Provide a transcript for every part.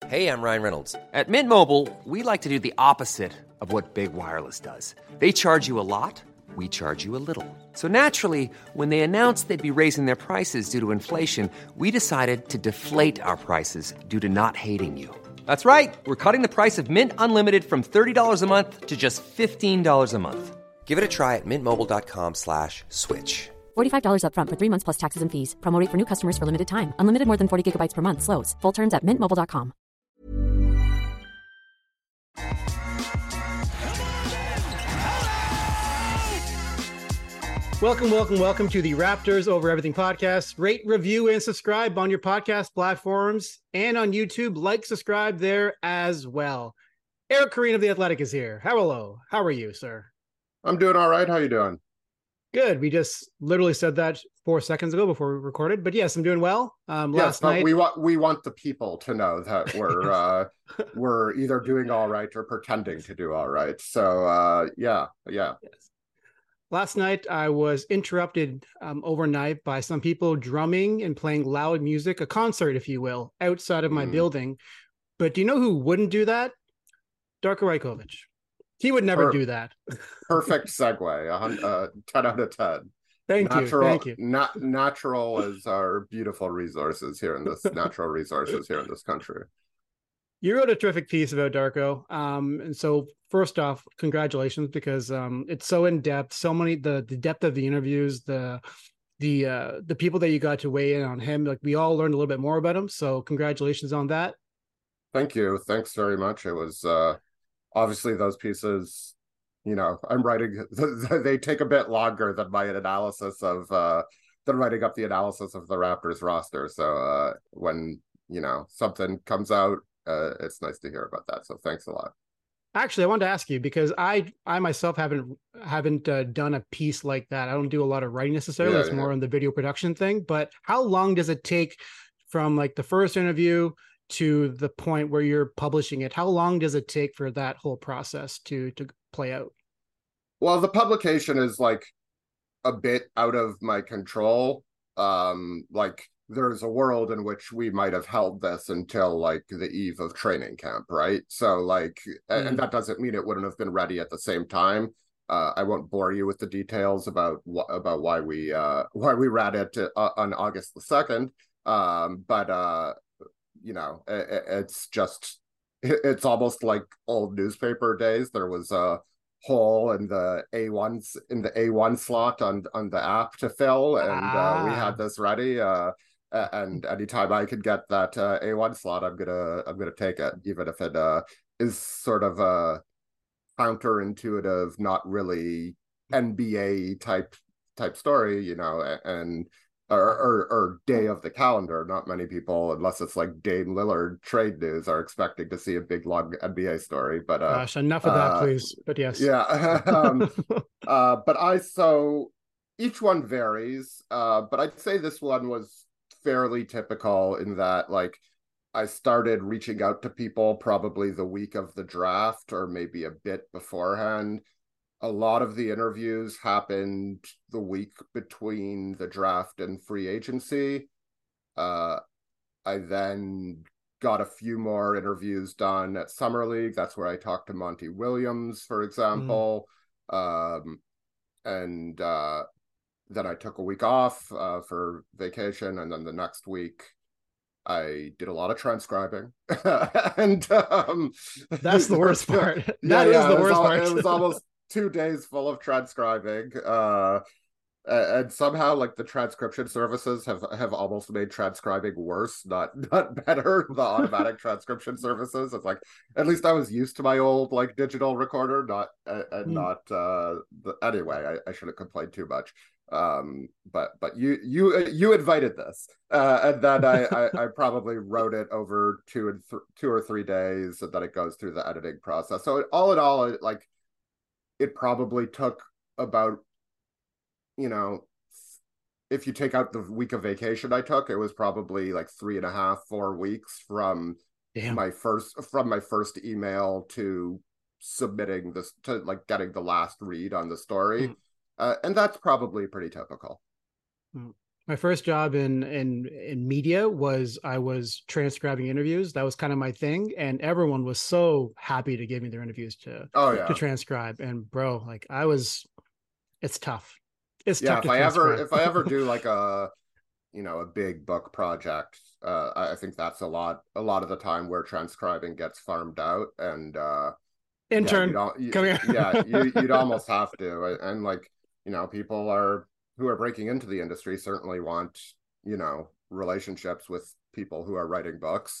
Hey, I'm Ryan Reynolds. At Mint Mobile, we like to do the opposite of what Big Wireless does. They charge you a lot, we charge you a little. So naturally, when they announced they'd be raising their prices due to inflation, we decided to deflate our prices due to not hating you. That's right. We're cutting the price of Mint Unlimited from $30 a month to just $15 a month. Give it a try at mintmobile.com/switch. $45 up front for 3 months plus taxes and fees. Promo rate for new customers for limited time. Unlimited more than 40 gigabytes per month. Slows full terms at mintmobile.com. Welcome to the Raptors Over Everything podcast. Rate, review, and subscribe on your podcast platforms and on YouTube. Like, subscribe there as well. Eric Koreen of The Athletic is here. Hello. How are you, sir? I'm doing all right. How you doing? Good. We just literally said that 4 seconds ago before we recorded. But yes, I'm doing well. Last night we want the people to know that we're we're either doing all right or pretending to do all right. So yeah. Yes. Last night, I was interrupted overnight by some people drumming and playing loud music, a concert, if you will, outside of my building. But do you know who wouldn't do that? Darko Rajkovic. He would never do that. Perfect segue. 10 out of 10. Thank you. Natural is our beautiful resources here in this country. You wrote a terrific piece about Darko. And so first off, congratulations, because it's so in depth, so many, the depth of the interviews, the people that you got to weigh in on him, like we all learned a little bit more about him. So congratulations on that. Thank you. Thanks very much. It was obviously those pieces, I'm writing, they take a bit longer than my analysis of than writing up the analysis of the Raptors roster. So when, something comes out, it's nice to hear about that. So thanks a lot. Actually, I wanted to ask you, because I myself haven't done a piece like that. I don't do a lot of writing necessarily. It's more on the video production thing. But how long does it take from like the first interview to the point where you're publishing it? How long does it take for that whole process to play out? Well, the publication is like a bit out of my control. There's a world in which we might have held this until like the eve of training camp, right? So and that doesn't mean it wouldn't have been ready at the same time. I won't bore you with the details about why we ran it on August the 2nd. It's almost like old newspaper days. There was a hole in the A1 slot on the app to fill, and we had this ready. And anytime I could get that A1 slot, I'm gonna take it, even if it is sort of a counterintuitive, not really NBA type story, and or day of the calendar. Not many people, unless it's like Dame Lillard trade news, are expecting to see a big long NBA story. But gosh, enough of that, please. But yes, yeah. So each one varies. But I'd say this one was fairly typical in that, like, I started reaching out to people probably the week of the draft or maybe a bit beforehand. A lot of the interviews happened the week between the draft and free agency. I then got a few more interviews done at Summer League. That's where I talked to Monty Williams, for example. Then I took a week off for vacation, and then the next week I did a lot of transcribing. And that's the worst part. That is the worst part. It was almost 2 days full of transcribing. And somehow, like, the transcription services have almost made transcribing worse, not better. The automatic transcription services. It's like, at least I was used to my old like digital recorder, anyway. I shouldn't complain too much. But you invited this, and then I probably wrote it over 2 or 3 days, and then it goes through the editing process. So all in all, it probably took about, if you take out the week of vacation I took, it was probably like 3.5, 4 weeks from my first email to submitting this, to like getting the last read on the story. And that's probably pretty typical. My first job in media was I was transcribing interviews. That was kind of my thing, and everyone was so happy to give me their interviews Oh to yeah. transcribe. And bro, like I was, it's tough. It's Yeah, tough to transcribe. if I ever do like a big book project, I think that's a lot of the time where transcribing gets farmed out. And yeah, Intern, come here. you'd almost have to. And like, people who are breaking into the industry certainly want, relationships with people who are writing books,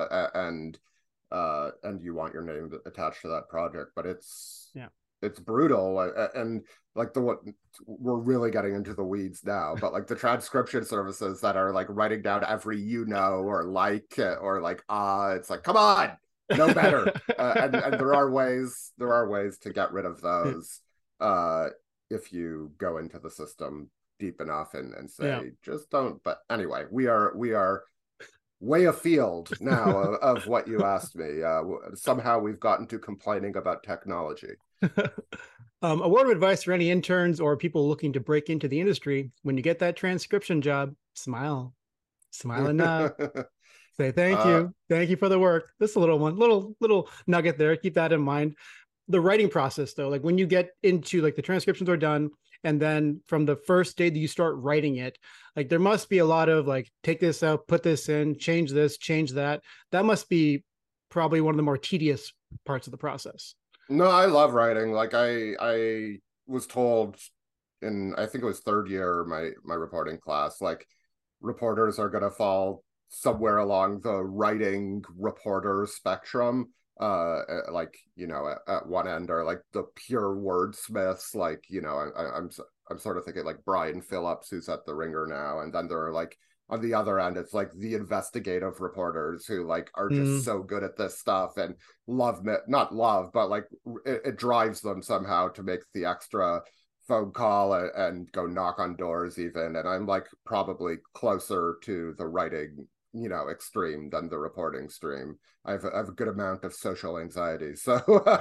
and you want your name attached to that project. But Yeah. it's brutal. And like we're really getting into the weeds now, but like the transcription services that are like writing down every or like it's like, come on, no better. And there are ways to get rid of those, if you go into the system deep enough and say, just don't. But anyway, we are way afield now of what you asked me. Somehow we've gotten to complaining about technology. A word of advice for any interns or people looking to break into the industry: when you get that transcription job, smile and nod. Say thank you for the work. This is a little nugget there. Keep that in mind. The writing process, though, like when you get into like the transcriptions are done, and then from the first day that you start writing it, like there must be a lot of like, take this out, put this in, change this, change that. That must be probably one of the more tedious parts of the process. No, I love writing. Like I was told in, I think it was third year, my reporting class, like reporters are gonna fall somewhere along the writing reporter spectrum. Like, at one end are like the pure wordsmiths, like, I'm sort of thinking like Brian Phillips, who's at the Ringer now, and then there are like on the other end, it's like the investigative reporters who like are just so good at this stuff and not love, but like it drives them somehow to make the extra phone call and go knock on doors even. And I'm like probably closer to the writing, extreme than the reporting stream. I have a good amount of social anxiety, so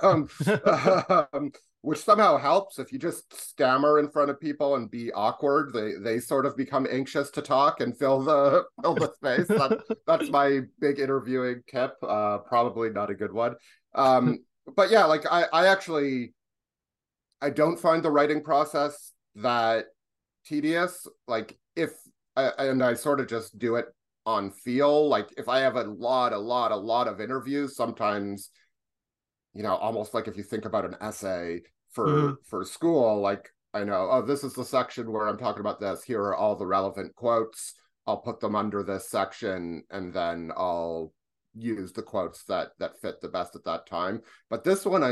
which somehow helps. If you just stammer in front of people and be awkward, they sort of become anxious to talk and fill the space. That's my big interviewing tip. Probably not a good one. But yeah, like I actually, I don't find the writing process that tedious. Like and I sort of just do it on feel. Like if I have a lot of interviews, sometimes, almost like if you think about an essay for school, like I know, oh, this is the section where I'm talking about this. Here are all the relevant quotes. I'll put them under this section, and then I'll use the quotes that fit the best at that time. But this one,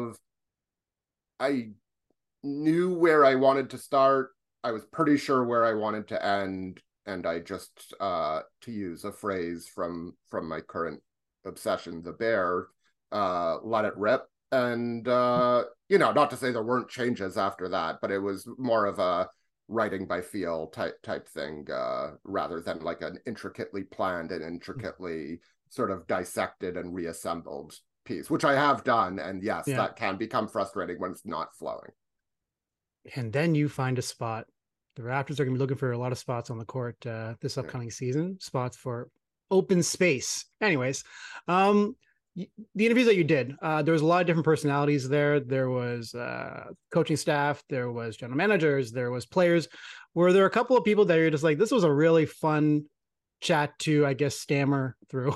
I knew where I wanted to start. I was pretty sure where I wanted to end. And I just, to use a phrase from my current obsession, The Bear, let it rip. And, not to say there weren't changes after that, but it was more of a writing by feel type thing, rather than like an intricately planned and intricately sort of dissected and reassembled piece, which I have done. And yes, that can become frustrating when it's not flowing. And then you find a spot. The Raptors are going to be looking for a lot of spots on the court this upcoming season, spots for open space. Anyways, the interviews that you did, there was a lot of different personalities there. There was coaching staff, there was general managers, there was players. Were there a couple of people that you're just like, this was a really fun chat to, I guess, stammer through?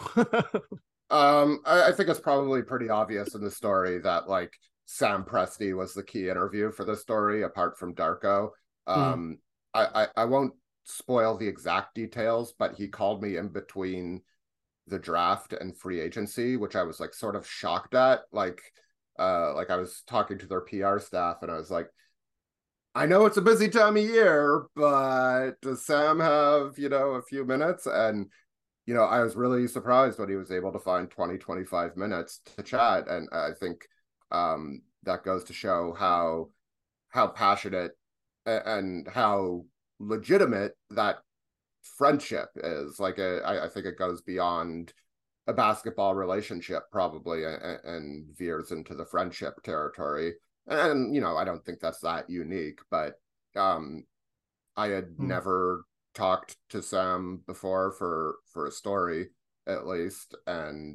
I think it's probably pretty obvious in the story that like Sam Presti was the key interview for the story, apart from Darko. I won't spoil the exact details, but he called me in between the draft and free agency, which I was like sort of shocked at. Like I was talking to their PR staff and I was like, I know it's a busy time of year, but does Sam have, a few minutes? And, I was really surprised when he was able to find 20-25 minutes to chat. And I think that goes to show how passionate and how legitimate that friendship is. Like I think it goes beyond a basketball relationship probably, and veers into the friendship territory. And I don't think that's that unique, but I had never talked to Sam before for a story at least, and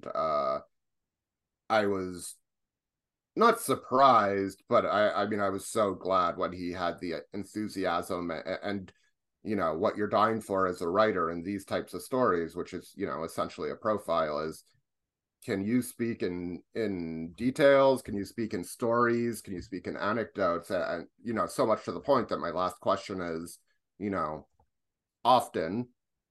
I was not surprised, but I mean, I was so glad when he had the enthusiasm and what you're dying for as a writer in these types of stories, which is essentially a profile, is can you speak in details? Can you speak in stories? Can you speak in anecdotes? And so much to the point that my last question is, often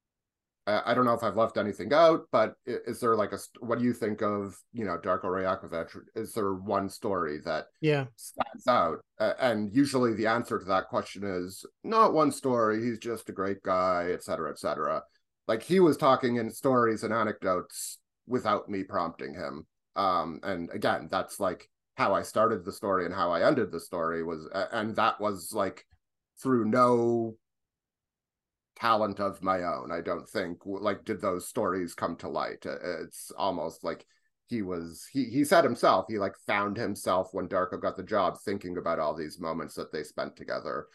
I don't know if I've left anything out, but is there like what do you think of, Darko Rajakovic? Is there one story that stands out? And usually the answer to that question is not one story. He's just a great guy, et cetera, et cetera. Like he was talking in stories and anecdotes without me prompting him. And again, that's like how I started the story and how I ended the story and that was like through no talent of my own. I don't think like did those stories come to light. It's almost like he said himself, he like found himself when Darko got the job thinking about all these moments that they spent together,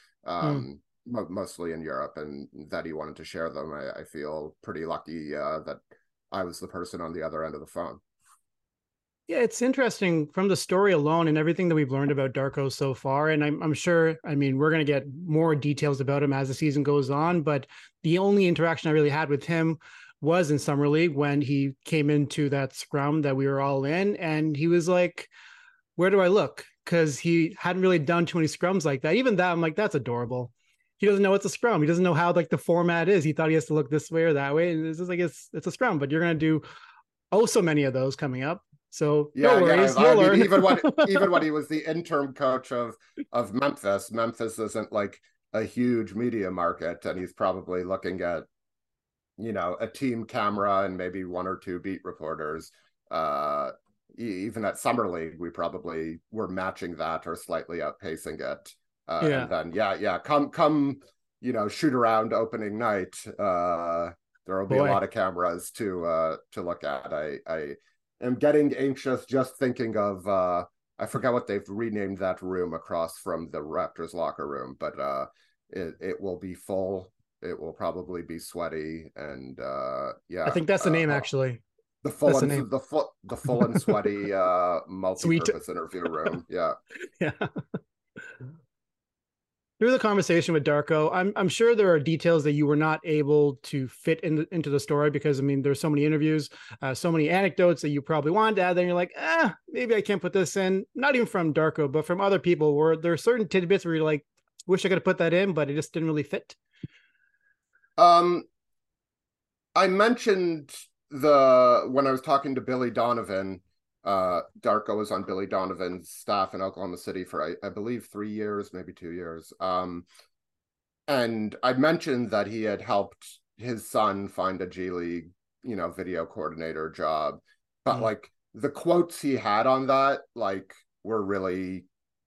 mostly in Europe, and that he wanted to share them. I feel pretty lucky that I was the person on the other end of the phone. Yeah, it's interesting from the story alone and everything that we've learned about Darko so far. And I'm sure, I mean, we're going to get more details about him as the season goes on. But the only interaction I really had with him was in Summer League when he came into that scrum that we were all in. And he was like, where do I look? Because he hadn't really done too many scrums like that. Even that, I'm like, that's adorable. He doesn't know it's a scrum. He doesn't know how like the format is. He thought he has to look this way or that way. And it's just like, it's a scrum, but you're going to do so many of those coming up. So no worries, you'll learn. even when he was the interim coach of Memphis isn't like a huge media market, and he's probably looking at a team camera and maybe one or two beat reporters. Even at Summer League, we probably were matching that or slightly outpacing it. And then come shoot around opening night. There will be a lot of cameras to look at. I am getting anxious just thinking of I forgot what they've renamed that room across from the Raptors locker room, but it will be full. It will probably be sweaty, and I think that's the name actually. The full and sweaty multi-purpose interview room. Yeah. Yeah. Through the conversation with Darko, I'm sure there are details that you were not able to fit into the story because, I mean, there's so many interviews, so many anecdotes that you probably wanted to add. Then you're like, maybe I can't put this in. Not even from Darko, but from other people where there are certain tidbits where you're like, wish I could have put that in, but it just didn't really fit. I mentioned when I was talking to Billy Donovan, Darko was on Billy Donovan's staff in Oklahoma City for I believe 3 years, maybe 2 years. And I mentioned that he had helped his son find a G League, video coordinator job. But like the quotes he had on that, like were really,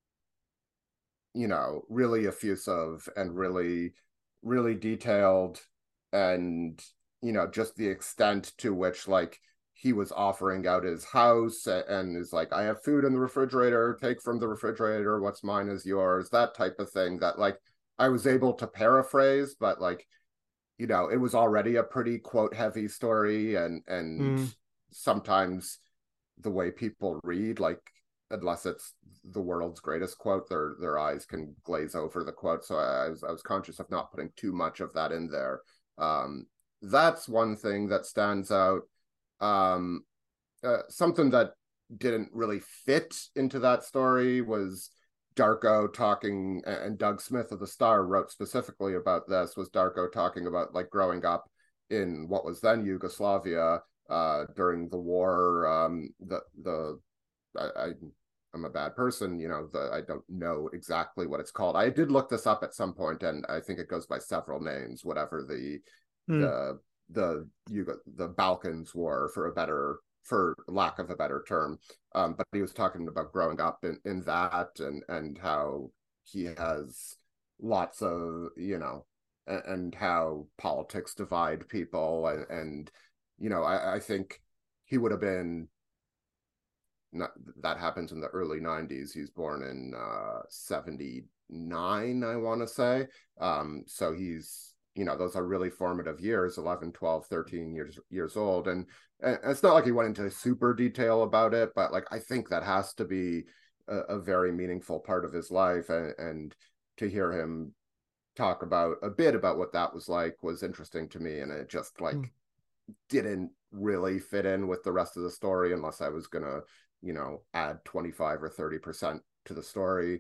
really effusive and really, really detailed, and just the extent to which like he was offering out his house and is like, I have food in the refrigerator, take from the refrigerator, what's mine is yours, that type of thing, that like I was able to paraphrase, but like, it was already a pretty quote heavy story, and sometimes the way people read, like unless it's the world's greatest quote, their eyes can glaze over the quote. So I was conscious of not putting too much of that in there. That's one thing that stands out. Something that didn't really fit into that story was Darko talking, and Doug Smith of the Star wrote specifically about this, was Darko talking about like growing up in what was then Yugoslavia during the war. I'm a bad person, I don't know exactly what it's called. I did look this up at some point, and I think it goes by several names, whatever the Balkans War, for lack of a better term. But he was talking about growing up in that, and how he has lots of, and how politics divide people. And I think he would have been, that happens in the early 90s. He's born in 79, I want to say. So he's those are really formative years, 11, 12, 13 years old. And it's not like he went into super detail about it, but like I think that has to be a very meaningful part of his life, and to hear him talk about a bit about what that was like was interesting to me, and it just like didn't really fit in with the rest of the story unless I was gonna add 25 or 30% to the story.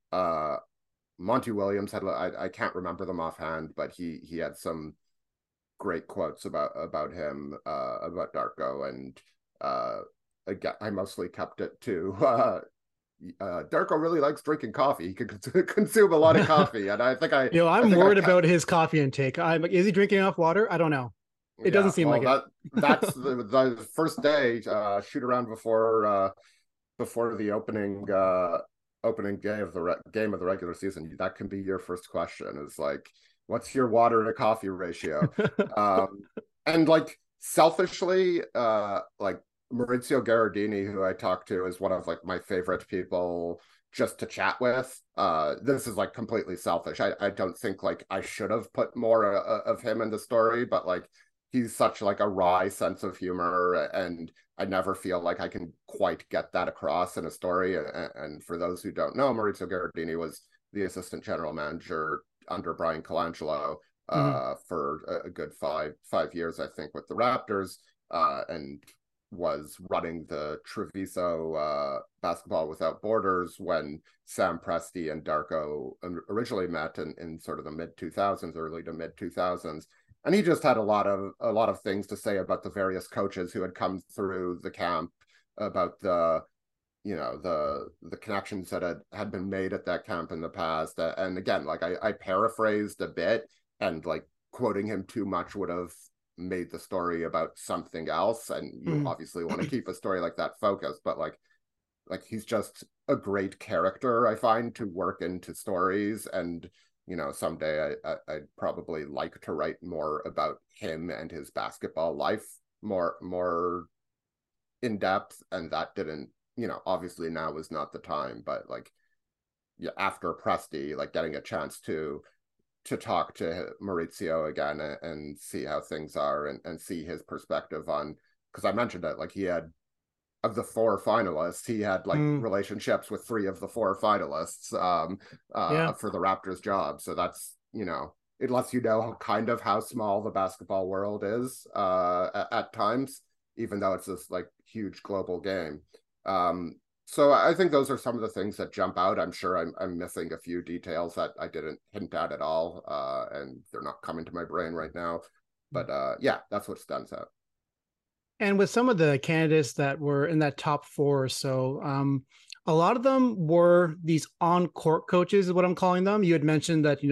Monty Williams had, I can't remember them offhand, but he had some great quotes about him, about Darko, and again, I mostly kept it to Darko really likes drinking coffee. He could consume a lot of coffee, and I think I'm worried about his coffee intake. Is he drinking enough water? I don't know. It doesn't seem like it. That's the first day shoot around before the opening game of the regular season. That can be your first question, is like, what's your water to coffee ratio? And like selfishly, like Maurizio Gherardini, who I talked to, is one of like my favorite people just to chat with. This is like completely selfish. I don't think like I should have put more of him in the story, but like he's such like a wry sense of humor, and I never feel like I can quite get that across in a story. And for those who don't know, Maurizio Gherardini was the assistant general manager under Brian Colangelo for a good five years, I think, with the Raptors, and was running the Treviso Basketball Without Borders when Sam Presti and Darko originally met in sort of the mid-2000s, early to mid-2000s. And he just had a lot of things to say about the various coaches who had come through the camp, about the connections that had been made at that camp in the past. And again, like I paraphrased a bit, and like quoting him too much would have made the story about something else. And you obviously want to keep a story like that focused, but like he's just a great character, I find, to work into stories. And someday I'd probably like to write more about him and his basketball life, more in depth. And that didn't, obviously now was not the time, but like, yeah, after Presti, like getting a chance to talk to Maurizio again and see how things are, and see his perspective on, because I mentioned it, like he had, of the 4 finalists, he had like relationships with 3 of the 4 finalists for the Raptors job. So that's, it lets you know kind of how small the basketball world is at times, even though it's this like huge global game. So I think those are some of the things that jump out. I'm sure I'm missing a few details that I didn't hint at all, and they're not coming to my brain right now. But yeah, that's what stands out. And with some of the candidates that were in that top 4, so a lot of them were these on-court coaches, is what I'm calling them. You had mentioned that,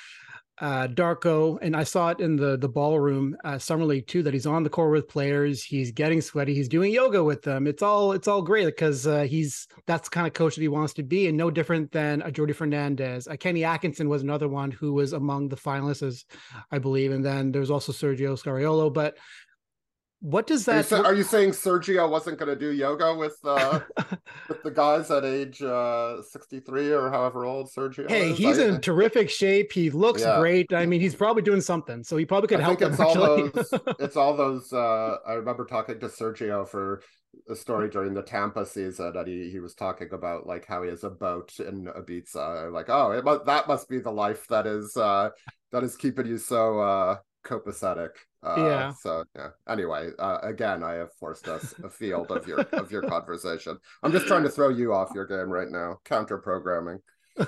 Darko, and I saw it in the ballroom summer league too, that he's on the court with players, he's getting sweaty, he's doing yoga with them. It's all great, because that's the kind of coach that he wants to be, and no different than a Jordi Fernandez. Kenny Atkinson was another one who was among the finalists, I believe, and then there's also Sergio Scariolo. But what does that? Are you saying Sergio wasn't going to do yoga with the guys at age 63 or however old Sergio is? He's in terrific shape. He looks great. I mean, he's probably doing something, so he probably could help them. It's all those. I remember talking to Sergio for a story during the Tampa season, and he was talking about like how he has a boat in Ibiza. Like, oh, that must be the life that is keeping you so copacetic. So yeah. Anyway, again, I have forced us afield of your conversation. I'm just trying to throw you off your game right now. Counter programming.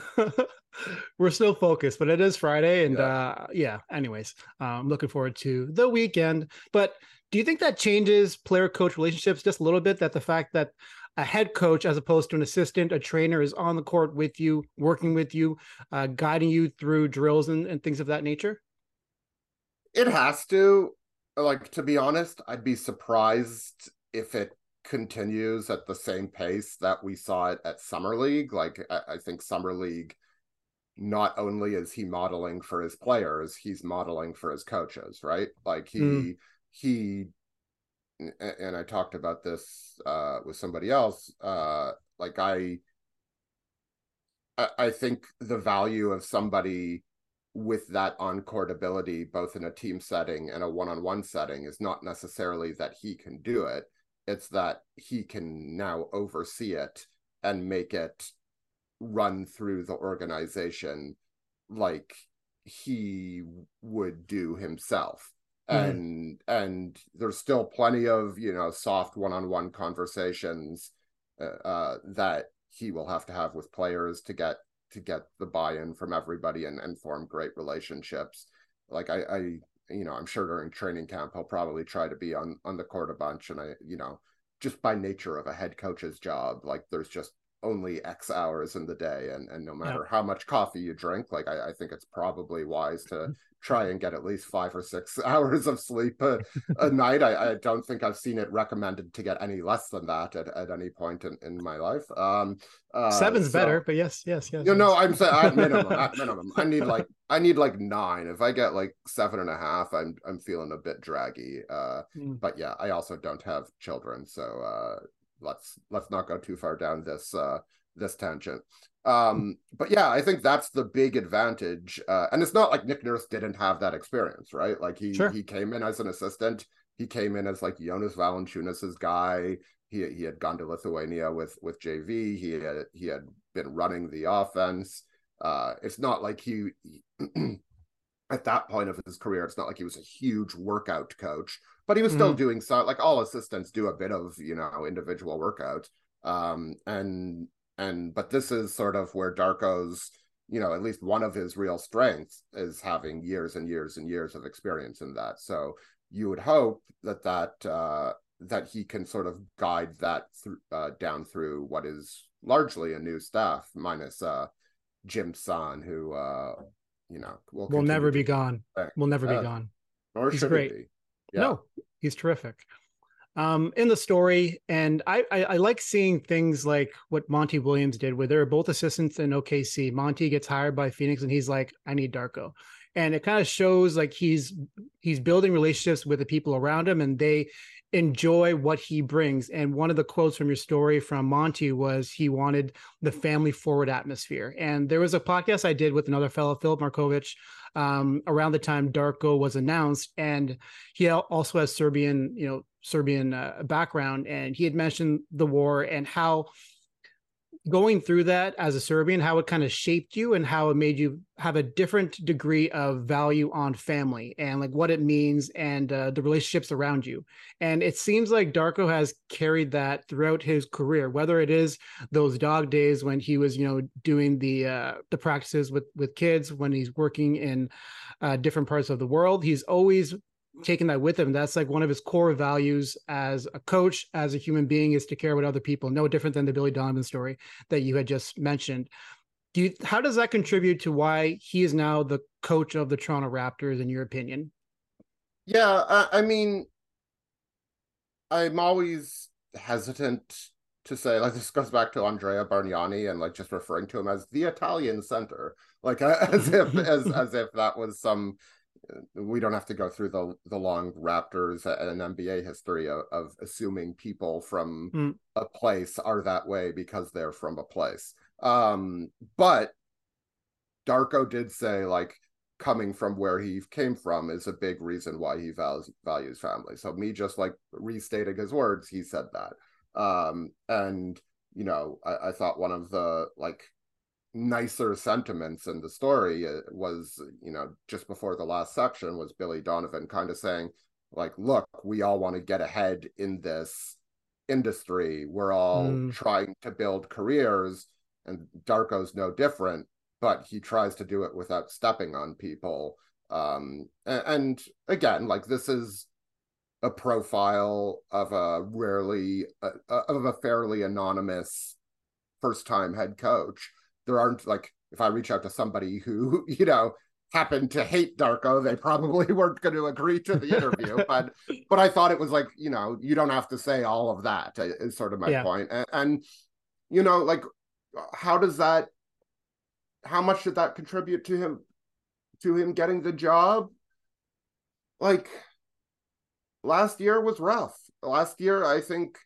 We're still focused, but it is Friday, and anyways, I'm looking forward to the weekend. But do you think that changes player-coach relationships just a little bit, that the fact that a head coach, as opposed to an assistant, a trainer, is on the court with you, working with you, guiding you through drills and things of that nature? It has to. Like, to be honest, I'd be surprised if it continues at the same pace that we saw it at Summer League. Like, I think Summer League, not only is he modeling for his players, he's modeling for his coaches, right? Like he and I talked about this with somebody else. Like I think the value of somebody with that on-court ability, both in a team setting and a one-on-one setting, is not necessarily that he can do it. It's that he can now oversee it and make it run through the organization like he would do himself. And there's still plenty of, you know, soft one-on-one conversations that he will have to have with players to get the buy-in from everybody and form great relationships. Like I you know, I'm sure during training camp he'll probably try to be on the court a bunch, and I, you know, just by nature of a head coach's job, like there's just only X hours in the day, and no matter how much coffee you drink, like I think it's probably wise to try and get at least 5 or 6 hours of sleep a night. I don't think I've seen it recommended to get any less than that at any point in my life. 7's better, but yes. You know, I'm saying at minimum, I need like 9. If I get like 7.5, I'm feeling a bit draggy. But yeah, I also don't have children, so let's not go too far down this tangent. But yeah, I think that's the big advantage. And it's not like Nick Nurse didn't have that experience, right? Like he came in as an assistant. He came in as like Jonas Valanciunas's guy. He had gone to Lithuania with JV. He had been running the offense. It's not like he at that point of his career, it's not like he was a huge workout coach, but he was still doing so. Like all assistants do a bit of, you know, individual workout. But this is sort of where Darko's, you know, at least one of his real strengths is having years and years and years of experience in that. So you would hope that he can sort of guide that down through what is largely a new staff, minus Jim San, who you know will never be gone. Will never be gone. Or he's great. Be. Yeah. No, he's terrific. In the story, and I like seeing things like what Monty Williams did, where they're both assistants in OKC. Monty gets hired by Phoenix, and he's like, "I need Darko," and it kind of shows like he's building relationships with the people around him, and they enjoy what he brings. And one of the quotes from your story from Monty was he wanted the family forward atmosphere. And there was a podcast I did with another fellow, Philip Markovich, around the time Darko was announced, and he also has Serbian background, and he had mentioned the war and how going through that as a Serbian, how it kind of shaped you and how it made you have a different degree of value on family and like what it means and the relationships around you. And it seems like Darko has carried that throughout his career, whether it is those dog days when he was, you know, doing the practices with kids, when he's working in different parts of the world. He's always taking that with him. That's like one of his core values as a coach, as a human being, is to care about other people. No different than the Billy Donovan story that you had just mentioned. How does that contribute to why he is now the coach of the Toronto Raptors, in your opinion? Yeah, I mean, I'm always hesitant to say, like, this goes back to Andrea Bargnani and like just referring to him as the Italian center, like as if that was some. We don't have to go through the long Raptors and NBA history of assuming people from a place are that way because they're from a place. But Darko did say, like, coming from where he came from is a big reason why he values family. So me just like restating his words, he said that. And, you know, I thought one of the like nicer sentiments in the story was, you know, just before the last section was Billy Donovan kind of saying, like, look, we all want to get ahead in this industry. We're all trying to build careers, and Darko's no different, but he tries to do it without stepping on people. And again, like, this is a profile of a fairly anonymous first-time head coach. There aren't, like, if I reach out to somebody who, you know, happened to hate Darko, they probably weren't going to agree to the interview. but I thought it was like, you know, you don't have to say all of that, is sort of my point. And, you know, like, how much did that contribute to him getting the job? Like, last year was rough. Last year, I think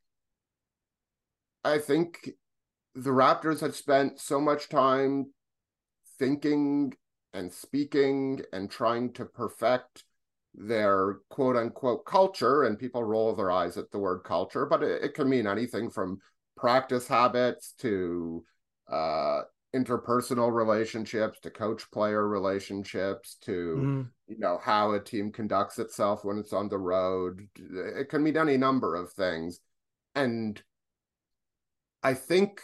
the Raptors had spent so much time thinking and speaking and trying to perfect their quote unquote culture. And people roll their eyes at the word culture, but it can mean anything from practice habits to interpersonal relationships to coach player relationships to how a team conducts itself when it's on the road. It can mean any number of things. And I think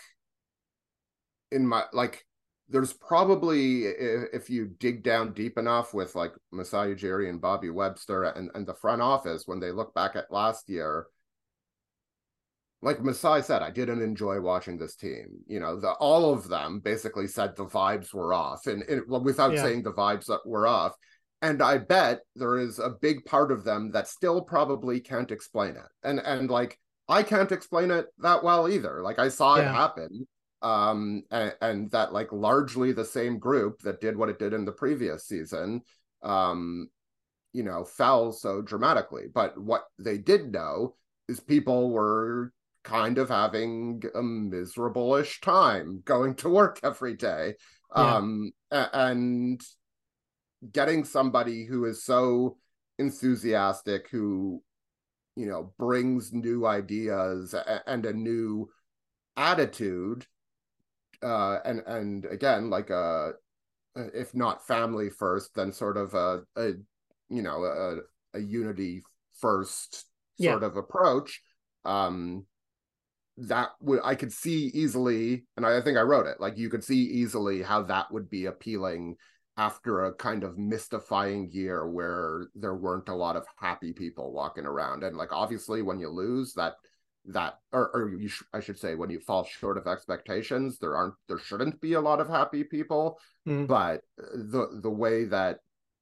there's probably, if you dig down deep enough with like Masai Ujiri and Bobby Webster and the front office, when they look back at last year, like Masai said, I didn't enjoy watching this team. All of them basically said the vibes were off, and without saying the vibes that were off. And I bet there is a big part of them that still probably can't explain it. And like, I can't explain it that well either. Like, I saw it happen. And that like largely the same group that did what it did in the previous season, fell so dramatically. But what they did know is people were kind of having a miserable-ish time going to work every day. And getting somebody who is so enthusiastic, who, brings new ideas and a new attitude, and again, like if not family first, then sort of a unity first sort of approach. That would, I could see easily, and I think I wrote it, like you could see easily how that would be appealing after a kind of mystifying year where there weren't a lot of happy people walking around. And like, obviously when you lose I should say, when you fall short of expectations, there shouldn't be a lot of happy people. But the way that,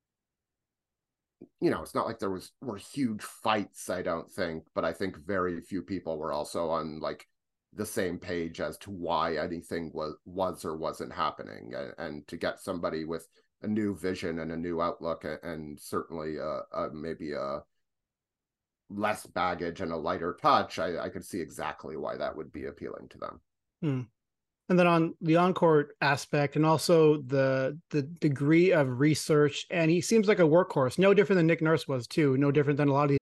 it's not like were huge fights, I don't think, but I think very few people were also on like the same page as to why anything was or wasn't happening. And to get somebody with a new vision and a new outlook, and certainly maybe a less baggage and a lighter touch, I could see exactly why that would be appealing to them. And then on the on-court aspect, and also the degree of research, and he seems like a workhorse, no different than Nick Nurse was too, no different than a lot of the.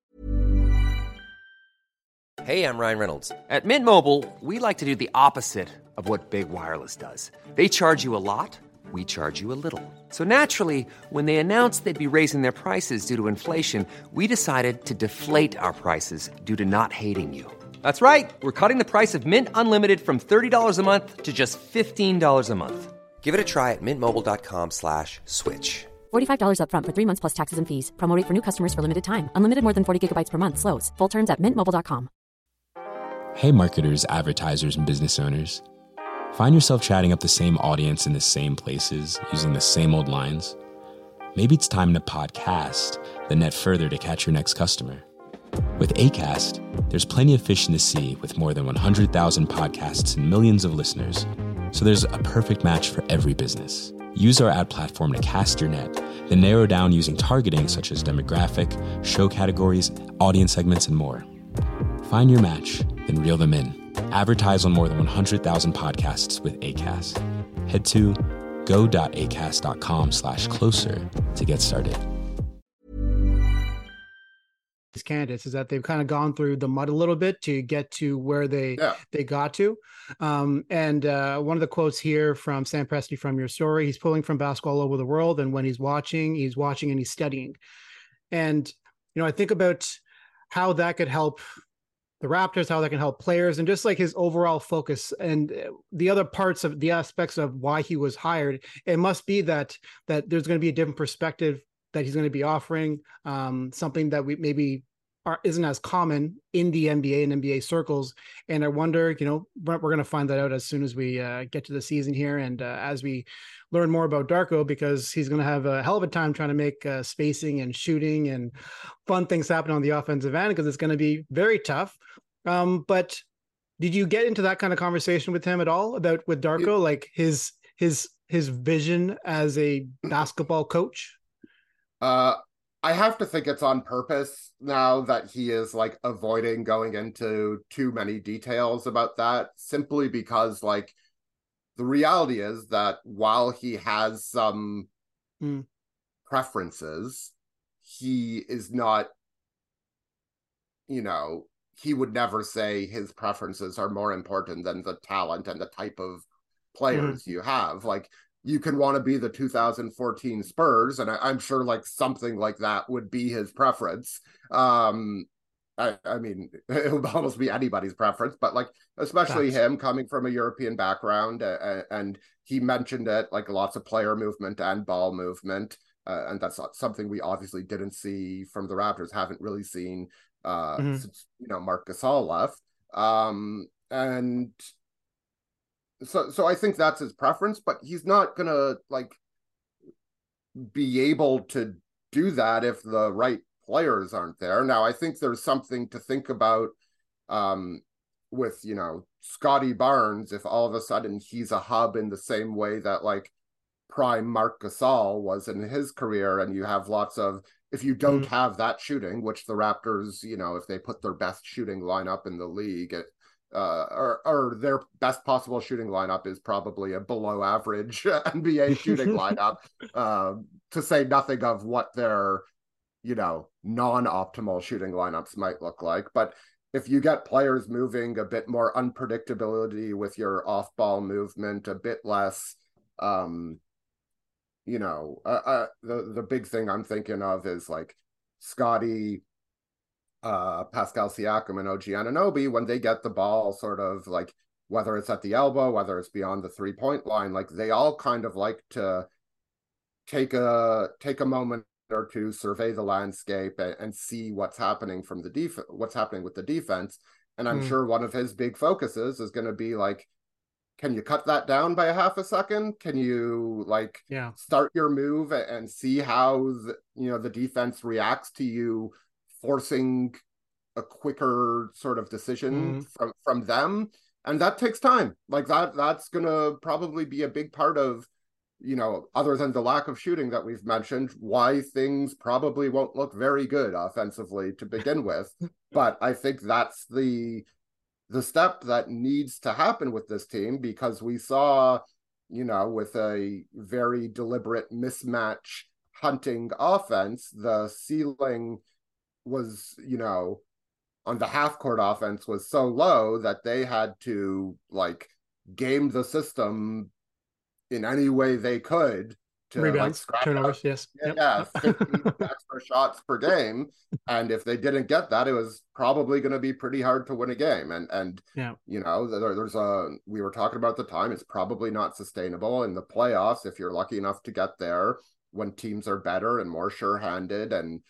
Hey, I'm Ryan Reynolds. At Mint Mobile, we like to do the opposite of what Big Wireless does. They charge you a lot, we charge you a little. So naturally, when they announced they'd be raising their prices due to inflation, we decided to deflate our prices due to not hating you. That's right. We're cutting the price of Mint Unlimited from $30 a month to just $15 a month. Give it a try at mintmobile.com/switch. $45 up front for 3 months plus taxes and fees. Promo rate for new customers for limited time. Unlimited more than 40 gigabytes per month. Slows full terms at mintmobile.com. Hey, marketers, advertisers, and business owners. Find yourself chatting up the same audience in the same places, using the same old lines? Maybe it's time to podcast, then net further to catch your next customer. With Acast, there's plenty of fish in the sea with more than 100,000 podcasts and millions of listeners. So there's a perfect match for every business. Use our ad platform to cast your net, then narrow down using targeting such as demographic, show categories, audience segments, and more. Find your match, then reel them in. Advertise on more than 100,000 podcasts with Acast. Head to go.acast.com/closer to get started. These candidates is that they've kind of gone through the mud a little bit to get to where they got to. And one of the quotes here from Sam Presti from your story, he's pulling from basketball all over the world. And when he's watching and he's studying. And, I think about how that could help the Raptors, how that can help players, and just like his overall focus and the other parts of the aspects of why he was hired. It must be that there's going to be a different perspective that he's going to be offering, something that we maybe isn't as common in the NBA and NBA circles. And I wonder, we're going to find that out as soon as we get to the season here. And as we learn more about Darko, because he's going to have a hell of a time trying to make spacing and shooting and fun things happen on the offensive end, because it's going to be very tough. But did you get into that kind of conversation with him at all with Darko, like his vision as a basketball coach? I have to think it's on purpose now that he is like avoiding going into too many details about that, simply because like the reality is that while he has some preferences, he is not, you know, he would never say his preferences are more important than the talent and the type of players you have. Like, you can want to be the 2014 Spurs, and I'm sure like something like that would be his preference. I mean, it would almost be anybody's preference, but like, especially him coming from a European background, and he mentioned it, like lots of player movement and ball movement, and that's something we obviously didn't see from the Raptors, haven't really seen since, you know, Marc Gasol left. And so I think that's his preference, but he's not gonna like be able to do that if the right players aren't there. Now, I think there's something to think about with, you know, Scottie Barnes, if all of a sudden he's a hub in the same way that like prime Marc Gasol was in his career, and you have lots of, if you don't have that shooting, which the Raptors, you know, if they put their best shooting lineup in the league, or their best possible shooting lineup is probably a below average NBA shooting lineup, to say nothing of what their, you know, non-optimal shooting lineups might look like. But if you get players moving, a bit more unpredictability with your off-ball movement, a bit less, you know, the big thing I'm thinking of is like Scottie, Pascal Siakam, and OG Anunoby, when they get the ball, sort of like, whether it's at the elbow, whether it's beyond the 3-point line, like they all kind of like to take a moment or two, survey the landscape, and see what's happening from the what's happening with the defense. And I'm sure one of his big focuses is going to be like, can you cut that down by a half a second? Can you like start your move and see how the defense reacts to you forcing a quicker sort of decision from them? And that takes time. Like that's going to probably be a big part of, you know, other than the lack of shooting that we've mentioned, why things probably won't look very good offensively to begin with. But I think that's the step that needs to happen with this team, because we saw, you know, with a very deliberate mismatch hunting offense, the ceiling was, you know, on the half court offense was so low that they had to like game the system in any way they could to rebounds, like turnovers, yes. Yeah, 15 extra shots per game. And if they didn't get that, it was probably going to be pretty hard to win a game. And you know, we were talking about the time, it's probably not sustainable in the playoffs if you're lucky enough to get there when teams are better and more sure-handed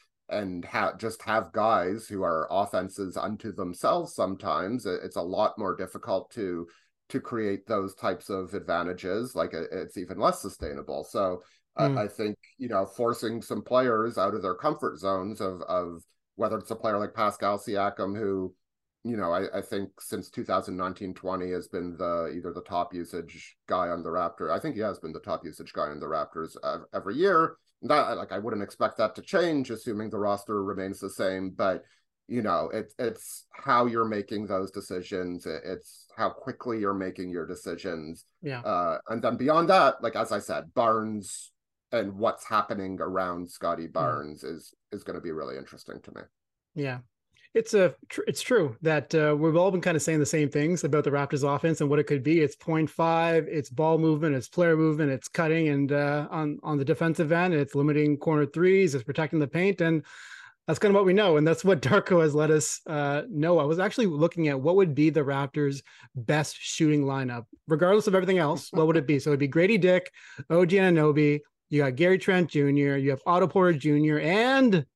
and just have guys who are offenses unto themselves. Sometimes it's a lot more difficult to create those types of advantages. Like it's even less sustainable. So I think, you know, forcing some players out of their comfort zones of whether it's a player like Pascal Siakam, who, you know, I think since 2019-20 has been either the top usage guy on the Raptors. I think he has been the top usage guy on the Raptors every year. That, like, I wouldn't expect that to change, assuming the roster remains the same. But, you know, it's how you're making those decisions. It's how quickly you're making your decisions. Yeah. And then beyond that, like, as I said, Barnes and what's happening around Scottie Barnes is going to be really interesting to me. Yeah. It's true that we've all been kind of saying the same things about the Raptors offense and what it could be. It's 0.5, it's ball movement, it's player movement, it's cutting, and on the defensive end, it's limiting corner threes, it's protecting the paint, and that's kind of what we know. And that's what Darko has let us know. I was actually looking at what would be the Raptors' best shooting lineup, regardless of everything else. What would it be? So it'd be Grady Dick, OG Anunoby, you got Gary Trent Jr., you have Otto Porter Jr., and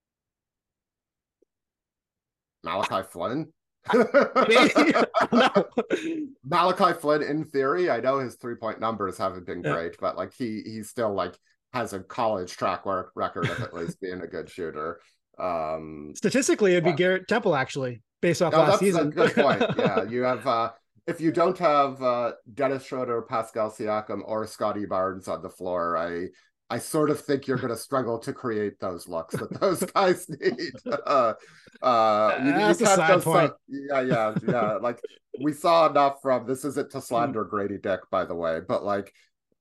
Malachi Flynn. No. Malachi Flynn, in theory, I know his 3-point numbers haven't been great, but like he still like has a college track record of at least being a good shooter. Statistically, it'd be Garrett Temple, actually, based off last season. That's a good point. Yeah, you have if you don't have Dennis Schroeder, Pascal Siakam, or Scottie Barnes on the floor, I sort of think you're going to struggle to create those looks that those guys need. That's a side point. Yeah. Like, we saw enough from, this isn't to slander Grady Dick, by the way, but like,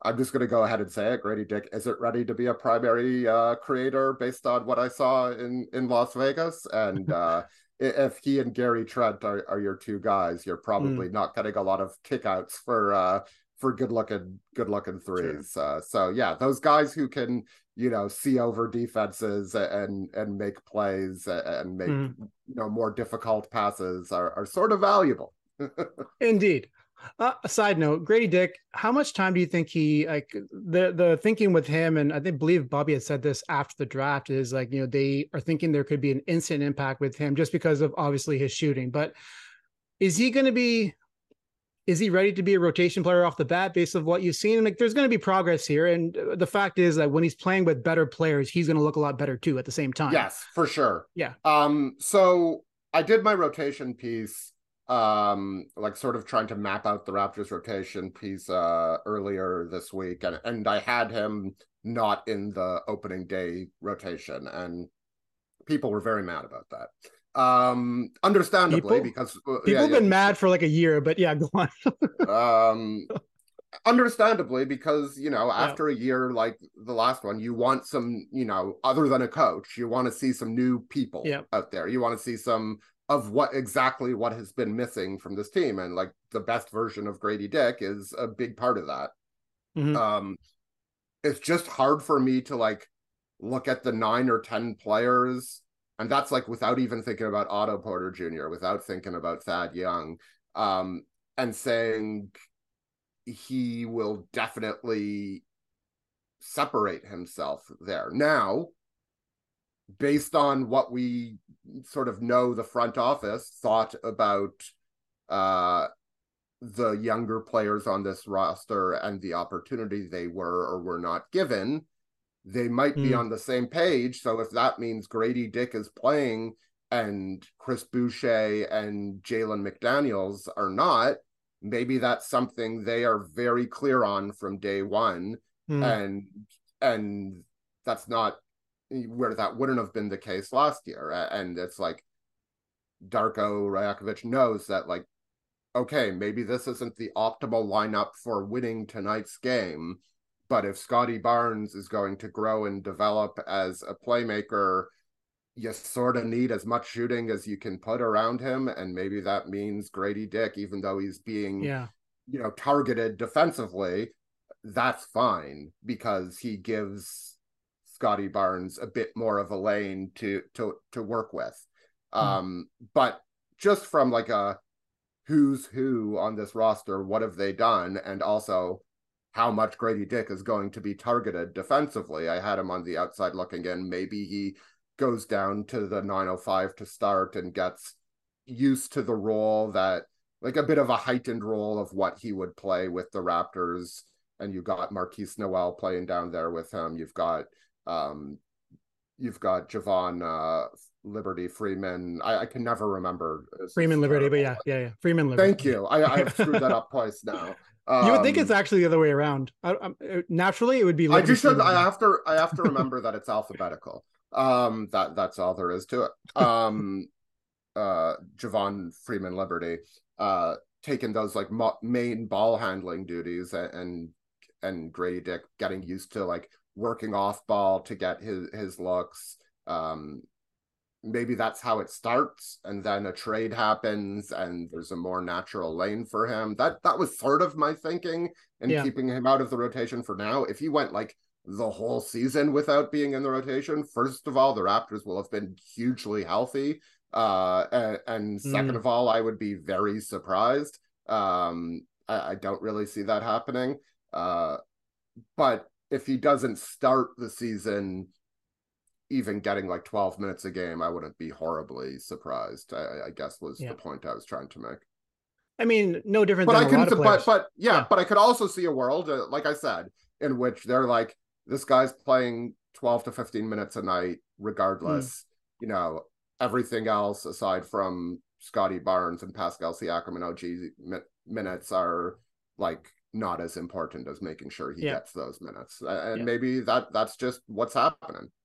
I'm just going to go ahead and say it. Grady Dick isn't ready to be a primary creator based on what I saw in Las Vegas. And if he and Gary Trent are your two guys, you're probably not getting a lot of kickouts for good looking threes. Sure. So yeah, those guys who can, see over defenses and make plays and make more difficult passes are sort of valuable. Indeed. A side note, Grady Dick, how much time do you think the thinking with him, and believe Bobby had said this after the draft, is they are thinking there could be an instant impact with him just because of obviously his shooting. But is he ready to be a rotation player off the bat based on what you've seen? And there's going to be progress here. And the fact is that when he's playing with better players, he's going to look a lot better too at the same time. Yes, for sure. Yeah. So I did my rotation piece, sort of trying to map out the Raptors rotation piece earlier this week, and I had him not in the opening day rotation, and people were very mad about that. Understandably, because people have been mad for like a year, but yeah, go on. Understandably, because after a year like the last one, you want some, other than a coach, you want to see some new people out there. You want to see some of what has been missing from this team, and like the best version of Grady Dick is a big part of that. It's just hard for me to look at the 9 or 10 players, and that's without even thinking about Otto Porter Jr., without thinking about Thad Young, and saying he will definitely separate himself there. Now, based on what we sort of know the front office thought about the younger players on this roster and the opportunity they were or were not given, they might be on the same page. So if that means Grady Dick is playing and Chris Boucher and Jalen McDaniels are not, maybe that's something they are very clear on from day one. And that's not where that wouldn't have been the case last year. And it's Darko Rajakovic knows that okay, maybe this isn't the optimal lineup for winning tonight's game, but if Scotty Barnes is going to grow and develop as a playmaker, you sort of need as much shooting as you can put around him. And maybe that means Grady Dick, even though he's being, targeted defensively, that's fine because he gives Scotty Barnes a bit more of a lane to work with. But just from a who's who on this roster, what have they done? And also how much Grady Dick is going to be targeted defensively. I had him on the outside looking in. Maybe he goes down to the 905 to start and gets used to the role that a bit of a heightened role of what he would play with the Raptors. And you've got Marquise Noel playing down there with him. You've got Javon Liberty Freeman. I can never remember Freeman Liberty, but yeah, Freeman Liberty. Thank you. I've screwed that up twice now. You would think it's actually the other way around. Naturally, it would be. I have to remember that it's alphabetical. That's all there is to it. Javon Freeman Liberty taking those main ball handling duties, and Grady Dick getting used to working off ball to get his looks. Maybe that's how it starts, and then a trade happens and there's a more natural lane for him. That was sort of my thinking in keeping him out of the rotation for now. If he went the whole season without being in the rotation, first of all, the Raptors will have been hugely healthy. And second of all, I would be very surprised. I don't really see that happening. But if he doesn't start the season even getting 12 minutes a game, I wouldn't be horribly surprised, I guess was the point I was trying to make. I mean, no different than a lot of players. But I could also see a world, like I said, in which they're this guy's playing 12 to 15 minutes a night, regardless, everything else aside from Scotty Barnes and Pascal Siakam and OG minutes are not as important as making sure he gets those minutes. And maybe that's just what's happening.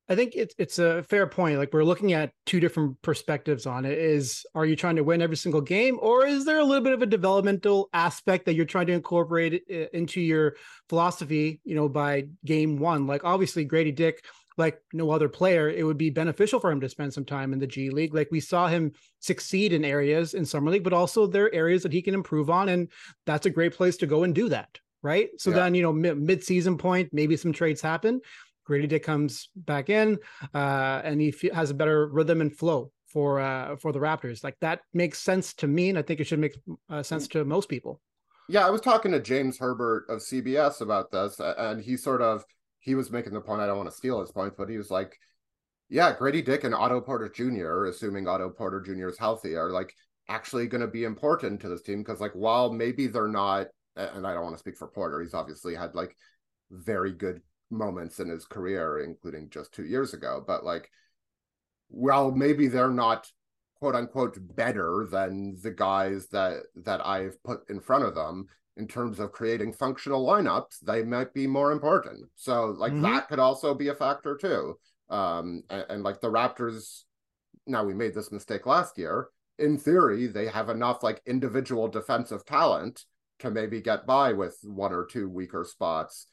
I think it's a fair point. Like we're looking at two different perspectives on it. Are you trying to win every single game, or is there a little bit of a developmental aspect that you're trying to incorporate into your philosophy, by game one? Like obviously Grady Dick, like no other player, it would be beneficial for him to spend some time in the G League. Like we saw him succeed in areas in Summer League, but also there are areas that he can improve on. And that's a great place to go and do that. Right. So then, mid-season point, maybe some trades happen. Grady Dick comes back in, and he has a better rhythm and flow for the Raptors. Like that makes sense to me, and I think it should make sense to most people. Yeah, I was talking to James Herbert of CBS about this, and he was making the point. I don't want to steal his point, but he was like, "Yeah, Grady Dick and Otto Porter Jr., assuming Otto Porter Jr. is healthy, are like actually going to be important to this team because like while maybe they're not, and I don't want to speak for Porter, he's obviously had like very good moments in his career, including just 2 years ago, but like, well, maybe they're not quote unquote better than the guys that I've put in front of them in terms of creating functional lineups. They might be more important. So like that could also be a factor too. And like the Raptors, now we made this mistake last year. In theory, they have enough like individual defensive talent to maybe get by with one or two weaker spots.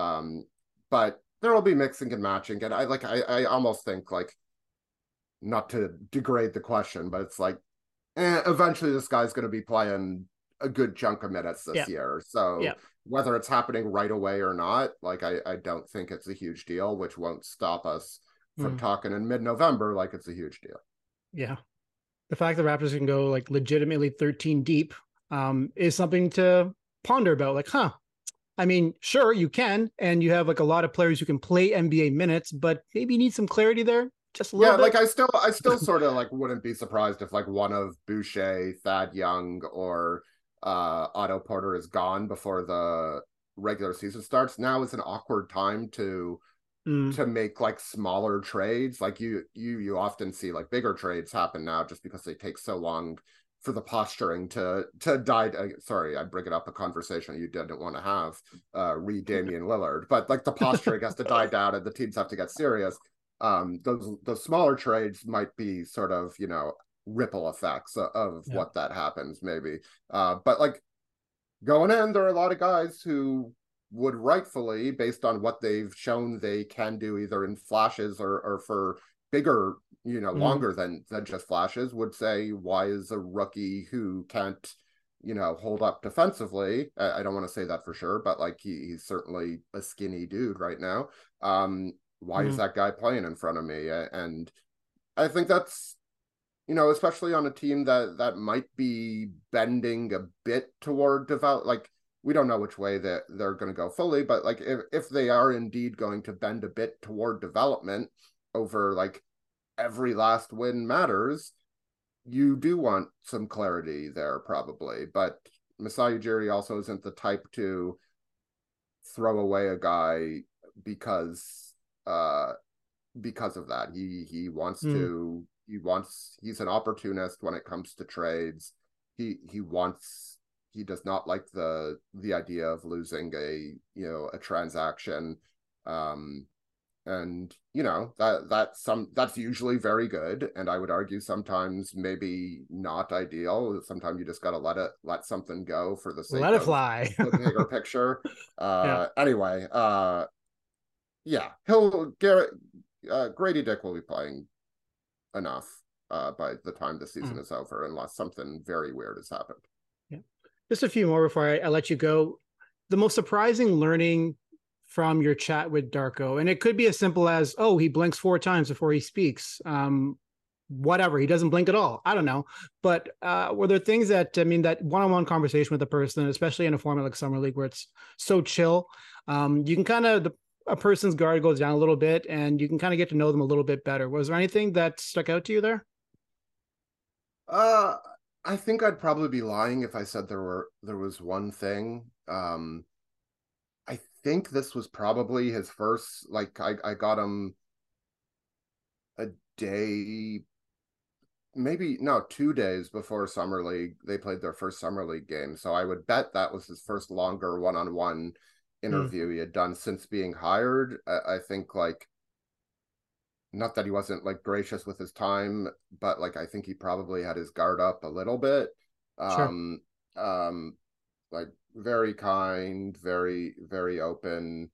But there will be mixing and matching. And I almost think like, not to degrade the question, but it's like, eventually this guy's going to be playing a good chunk of minutes this year. So whether it's happening right away or not, like I don't think it's a huge deal, which won't stop us from talking in mid-November like it's a huge deal. Yeah. The fact that Raptors can go like legitimately 13 deep is something to ponder about. Like, I mean, sure, you can, and you have like a lot of players who can play NBA minutes, but maybe you need some clarity there. Just a little bit. Like I still sort of like wouldn't be surprised if like one of Boucher, Thad Young, or Otto Porter is gone before the regular season starts. Now is an awkward time to make like smaller trades. Like you often see like bigger trades happen now just because they take so long for the posturing to die. Sorry, I bring it up a conversation you didn't want to have, re Damian Lillard, but like the posturing has to die down and the teams have to get serious. Those smaller trades might be sort of, ripple effects of what that happens maybe. But like going in, there are a lot of guys who would rightfully, based on what they've shown they can do either in flashes or for bigger, longer than just flashes, would say, why is a rookie who can't, hold up defensively? I don't want to say that for sure, but like he's certainly a skinny dude right now. Why is that guy playing in front of me? And I think that's, especially on a team that might be bending a bit toward develop. Like we don't know which way that they're going to go fully, but like if they are indeed going to bend a bit toward development over like every last win matters, you do want some clarity there probably. But Masai Ujiri also isn't the type to throw away a guy because of that. He wants to, he's an opportunist when it comes to trades. He does not like the idea of losing a transaction. And that's usually very good, and I would argue sometimes maybe not ideal. Sometimes you just got to let something go for the sake let it of fly. the bigger picture. Anyway, Grady Dick will be playing enough by the time the season is over, unless something very weird has happened. Yeah. Just a few more before I let you go. The most surprising learning from your chat with Darko, and it could be as simple as, he blinks 4 times before he speaks. Whatever, he doesn't blink at all. I don't know. But were there things that one-on-one conversation with a person, especially in a format like Summer League where it's so chill, you can kind of, a person's guard goes down a little bit and you can kind of get to know them a little bit better. Was there anything that stuck out to you there? I think I'd probably be lying if I said there was one thing. I think this was probably his first, like I got him a day, maybe no, 2 days before Summer League. They played their first Summer League game. So I would bet that was his first longer one-on-one interview he had done since being hired. I think like not that he wasn't like gracious with his time, but like I think he probably had his guard up a little bit. Sure. Like very kind, very, very open,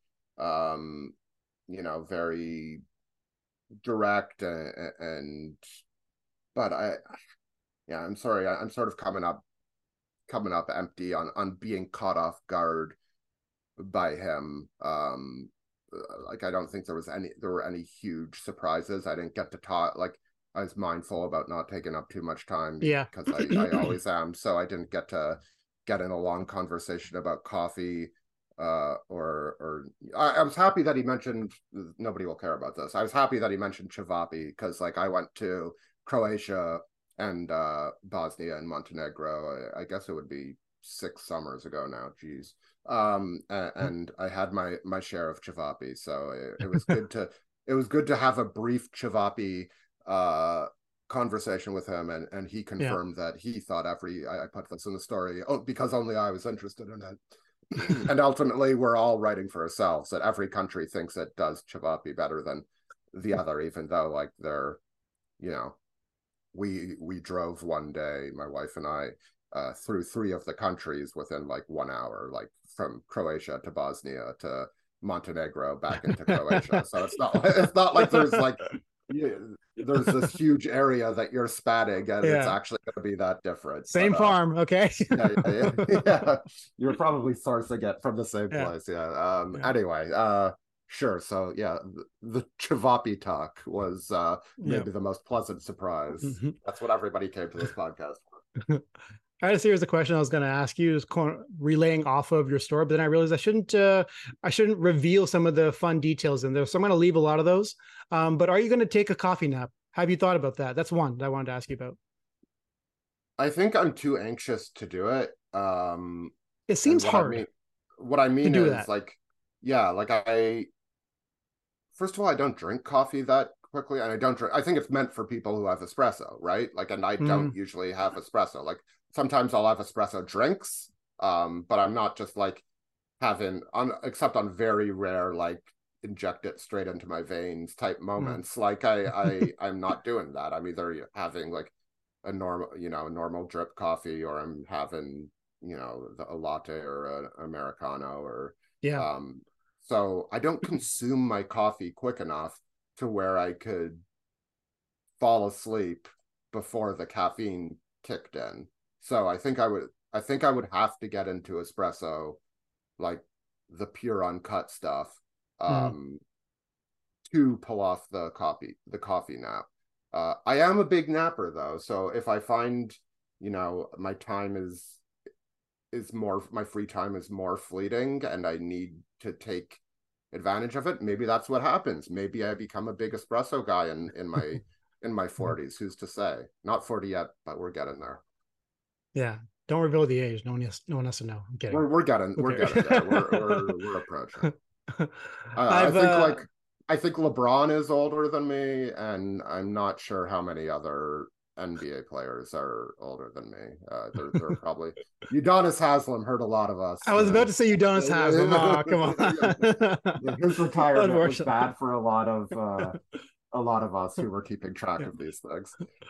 very direct and but I'm sorry, I'm sort of coming up empty on being caught off guard by him. Like I don't think there were any huge surprises. I didn't get to talk, like I was mindful about not taking up too much time because I always am. So I didn't get to get in a long conversation about coffee. I was happy that he mentioned, nobody will care about this. I was happy that he mentioned Cevapi because like I went to Croatia and Bosnia and Montenegro. I guess it would be 6 summers ago now. Geez. And I had my share of Cevapi, so it was good to have a brief Cevapi conversation with him, and he confirmed that he thought I put this in the story because only I was interested in it. And ultimately we're all writing for ourselves that every country thinks it does Cevapi better than the other, even though like they're, we drove one day, my wife and I, through 3 of the countries within like 1 hour, like from Croatia to Bosnia to Montenegro back into Croatia. So it's not like there's like there's this huge area that you're spatting and it's actually going to be that different. Same farm, okay. Yeah. You're probably sourcing it from the same place. Anyway, sure. So the Cevapi talk was maybe the most pleasant surprise. Mm-hmm. That's what everybody came to this podcast for. I had a series of questions I was going to ask you, is relaying off of your story, but then I realized I shouldn't reveal some of the fun details in there. So I'm going to leave a lot of those. But are you going to take a coffee nap? Have you thought about that? That's one that I wanted to ask you about. I think I'm too anxious to do it. It seems hard. What I mean is like, first of all, I don't drink coffee that quickly, and I think it's meant for people who have espresso, right? Like, and I don't usually have espresso. Like sometimes I'll have espresso drinks, but I'm not just like except on very rare, like inject it straight into my veins type moments. Like I'm not doing that. I'm either having like a normal drip coffee, or I'm having, a latte or an Americano or so I don't consume my coffee quick enough to where I could fall asleep before the caffeine kicked in. So I think I would have to get into espresso, like the pure uncut stuff, to pull off the coffee nap. I am a big napper though, so if I find my free time is more fleeting and I need to take advantage of it, maybe that's what happens. Maybe I become a big espresso guy in my 40s. Who's to say? Not 40 yet, but we're getting there. Yeah, don't reveal the age. No one has to know. I'm kidding. We're getting there. We're approaching. I think LeBron is older than me, and I'm not sure how many other NBA players are older than me. They're probably Udonis Haslem hurt a lot of us. I was about to say Udonis Haslem. Oh, come on. His retirement was bad for a lot of us who were keeping track of these things.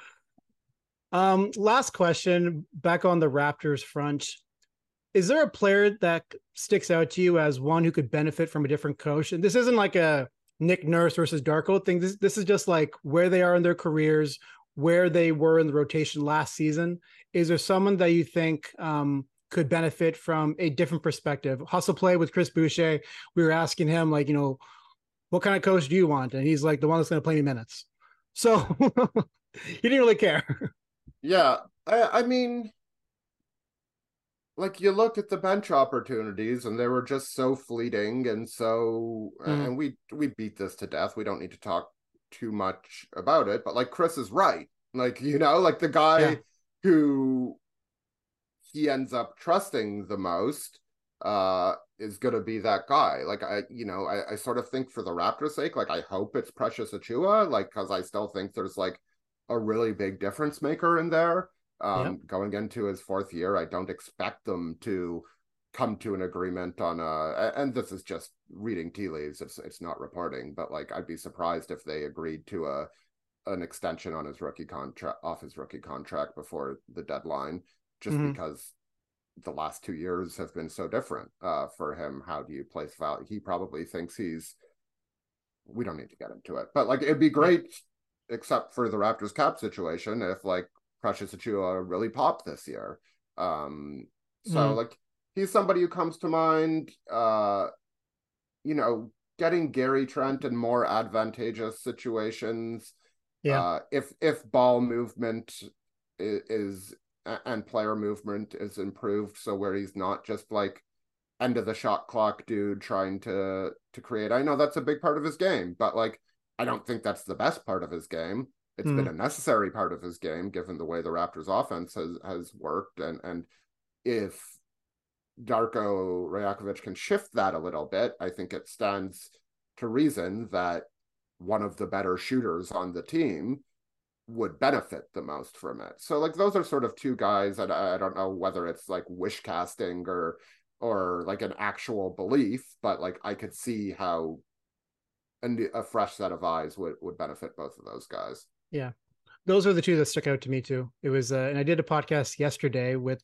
Last question, back on the Raptors front. Is there a player that sticks out to you as one who could benefit from a different coach? And this isn't like a Nick Nurse versus Darko thing. This is just like where they are in their careers, where they were in the rotation last season. Is there someone that you think could benefit from a different perspective? Hustle play with Chris Boucher. We were asking him, like, what kind of coach do you want? And he's like, the one that's going to play me minutes. So he didn't really care. Yeah. I mean, like, you look at the bench opportunities and they were just so fleeting. And so, and we beat this to death. We don't need to talk too much about it, but like Chris is right. Like, like the guy who he ends up trusting the most is going to be that guy. Like, I sort of think for the Raptors' sake, like I hope it's Precious Achiuwa, like, because I still think there's like a really big difference maker in there. Going into his 4th year, I don't expect them to come to an agreement on and this is just reading tea leaves, it's not reporting, but like I'd be surprised if they agreed to an extension on his rookie contract before the deadline, just because the last 2 years have been so different for him. How do you place value? He probably thinks we don't need to get into it, but like it'd be great, except for the Raptors cap situation, if like Precious Achiuwa really popped this year. Like he's somebody who comes to mind. Getting Gary Trent in more advantageous situations. If ball movement is and player movement is improved, so where he's not just like end of the shot clock dude trying to create. I know that's a big part of his game, but like I don't think that's the best part of his game. It's been a necessary part of his game given the way the Raptors offense has worked, and if Darko Rajakovic can shift that a little bit, I think it stands to reason that one of the better shooters on the team would benefit the most from it. So like those are sort of two guys that I don't know whether it's like wish casting or like an actual belief, but like I could see how a fresh set of eyes would benefit both of those guys. Yeah, those are the two that stuck out to me too. It was and I did a podcast yesterday with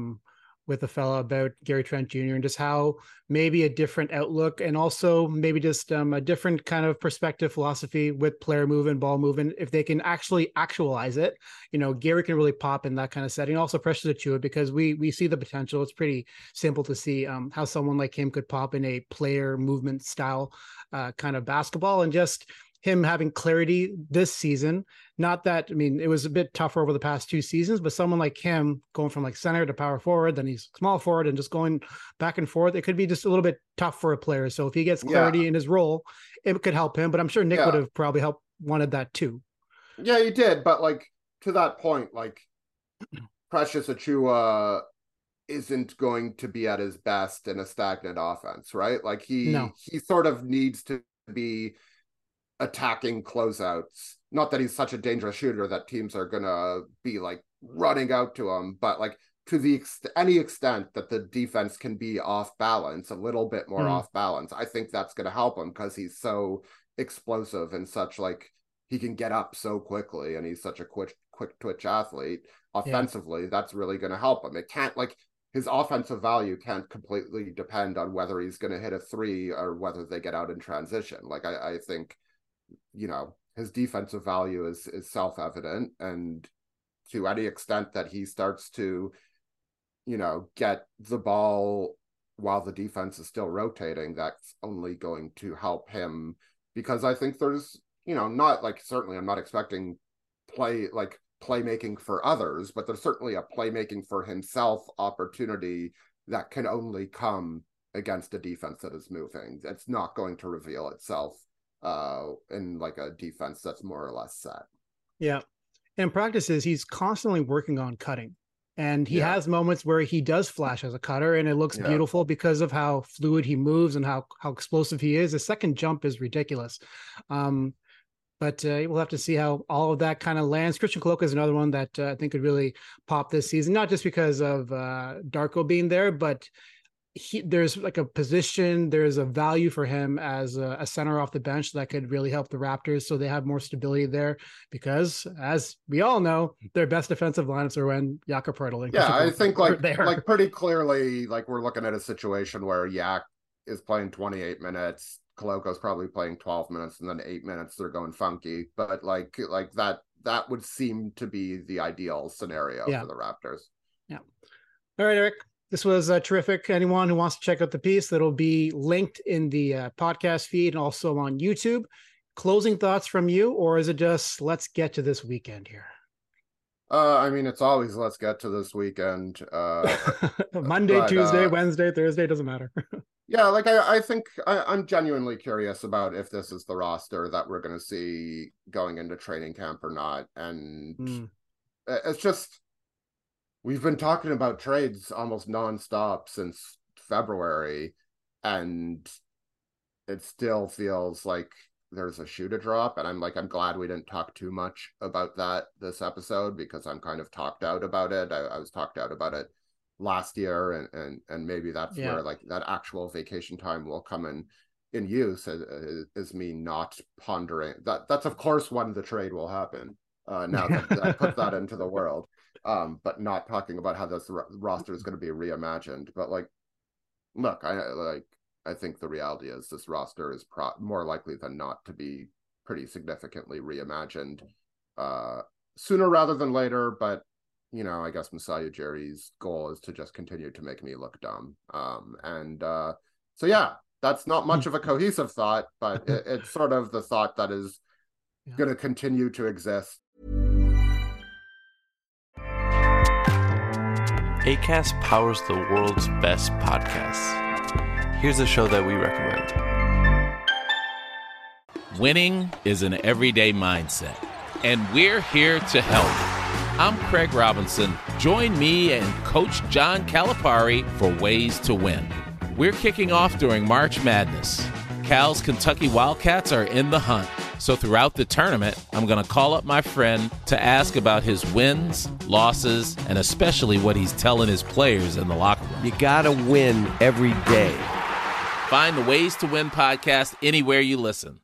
a fella about Gary Trent Jr. and just how maybe a different outlook, and also maybe just a different kind of perspective philosophy with player movement, ball movement. If they can actually actualize it, Gary can really pop in that kind of setting. Also Precious Achiuwa, because we see the potential. It's pretty simple to see how someone like him could pop in a player movement style kind of basketball, and just him having clarity this season. Not that, I mean, it was a bit tougher over the past 2 seasons, but someone like him going from like center to power forward, then he's small forward and just going back and forth, it could be just a little bit tough for a player. So if he gets clarity in his role, it could help him, but I'm sure Nick would have probably wanted that too. Yeah, he did. But like to that point, like Precious Achiuwa isn't going to be at his best in a stagnant offense, right? Like he sort of needs to be attacking closeouts. Not that he's such a dangerous shooter that teams are gonna be like running out to him, but like to the any extent that the defense can be off balance, a little bit more off balance, I think that's gonna help him because he's so explosive and such, like he can get up so quickly and he's such a quick twitch athlete. Offensively, that's really gonna help him. It can't, like, his offensive value can't completely depend on whether he's gonna hit a three or whether they get out in transition. Like I think his defensive value is self-evident, and to any extent that he starts to get the ball while the defense is still rotating, that's only going to help him, because I think there's not like, certainly I'm not expecting playmaking for others, but there's certainly a playmaking for himself opportunity that can only come against a defense that is moving. It's not going to reveal itself in like a defense that's more or less set. Yeah. In practices, he's constantly working on cutting, and he has moments where he does flash as a cutter, and it looks beautiful because of how fluid he moves and how explosive he is. His second jump is ridiculous. But we'll have to see how all of that kind of lands. Christian Koloko is another one that I think could really pop this season, not just because of Darko being there, but there's like a position, there's a value for him as a center off the bench that could really help the Raptors, so they have more stability there, because as we all know, their best defensive lineups are when Jakob Poeltl and I think like pretty clearly, like we're looking at a situation where Yak is playing 28 minutes, Koloko's probably playing 12 minutes, and then 8 minutes they're going funky, but like that would seem to be the ideal scenario for the Raptors. All right, Eric, this was terrific. Anyone who wants to check out the piece, that'll be linked in the podcast feed and also on YouTube. Closing thoughts from you, or is it just let's get to this weekend here? I mean, it's always let's get to this weekend. Monday, Tuesday, Wednesday, Thursday, doesn't matter. Yeah, like I think I'm genuinely curious about if this is the roster that we're going to see going into training camp or not. And it's just, we've been talking about trades almost nonstop since February, and it still feels like there's a shoe to drop. And I'm glad we didn't talk too much about that this episode, because I'm kind of talked out about it. I was talked out about it last year, and maybe that's where like that actual vacation time will come in use, is me not pondering that's of course when the trade will happen, now that I put that into the world, but not talking about how this roster is going to be reimagined. But like, look, I think the reality is this roster is more likely than not to be pretty significantly reimagined sooner rather than later. But you know, I guess Masai Ujiri's goal is to just continue to make me look dumb. So yeah, that's not much of a cohesive thought, but it's sort of the thought that is going to continue to exist. Acast powers the world's best podcasts. Here's a show that we recommend. Winning is an everyday mindset, and we're here to help. I'm Craig Robinson. Join me and Coach John Calipari for Ways to Win. We're kicking off during March Madness. Cal's Kentucky Wildcats are in the hunt. So throughout the tournament, I'm going to call up my friend to ask about his wins, losses, and especially what he's telling his players in the locker room. You got to win every day. Find the Ways to Win podcast anywhere you listen.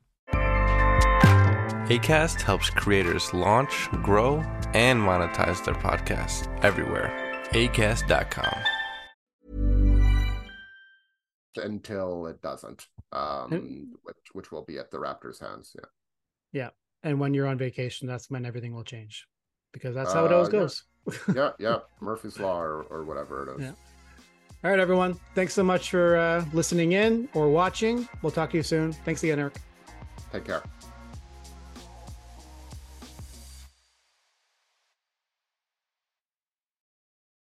Acast helps creators launch, grow, and monetize their podcasts everywhere. Acast.com. Until it doesn't, which will be at the Raptors' hands. Yeah. And when you're on vacation, that's when everything will change, because that's how it always goes. Yeah. Murphy's Law or whatever it is. Yeah. All right, everyone. Thanks so much for listening in or watching. We'll talk to you soon. Thanks again, Eric. Take care.